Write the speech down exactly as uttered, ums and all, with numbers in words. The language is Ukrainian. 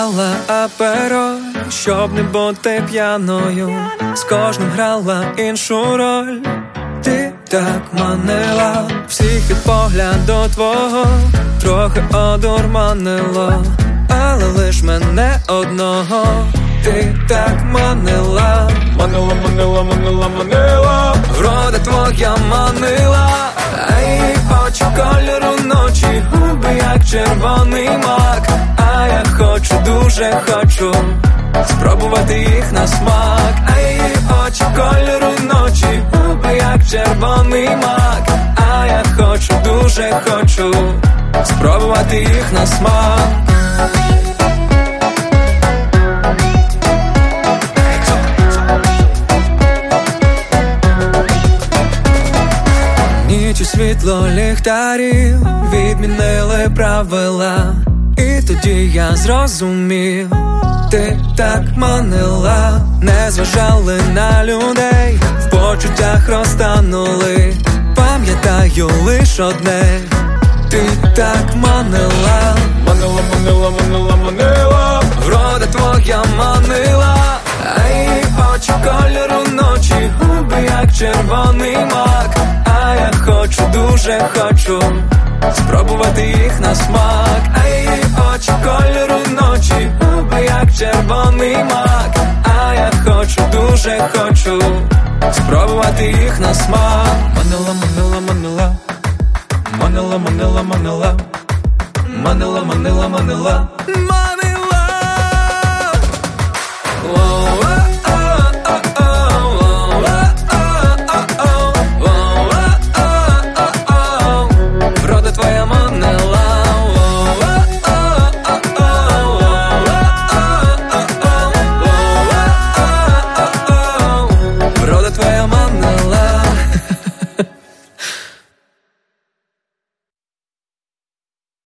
брала апероль, щоб не бути п'яною. З кожним грала іншу роль. Ти так манила, всіх від погляду твого трохи одурманило, але лиш мене одного. Ти так манила, манила, манила, манила, манила. Врода твоя манила, а її очі кольору ночі, губи як червоний мак. А я хочу, дуже хочу спробувати їх на смак. А її очі кольору ночі, губи як червоний мак. А я хочу, дуже хочу спробувати їх на смак. Ніч і світло ліхтарів відмінили правила, і тоді я зрозумів, ти так манила. Не зважали на людей, в почуттях розтанули. Пам'ятаю лиш одне, ти так манила. Манила, манила, манила, манила. Врода твоя манила, а її очі кольору ночі, губи як червоний мак. А я хочу, дуже хочу спробувати їх на смак. А її очі кольору ночі, губи як червоний мак. А я хочу, дуже хочу спробувати їх на смак. Манила, манила, манила. Манила, манила, манила. Манила, манила, манила. Манила. Врода твоя манила. Врода твоя манила.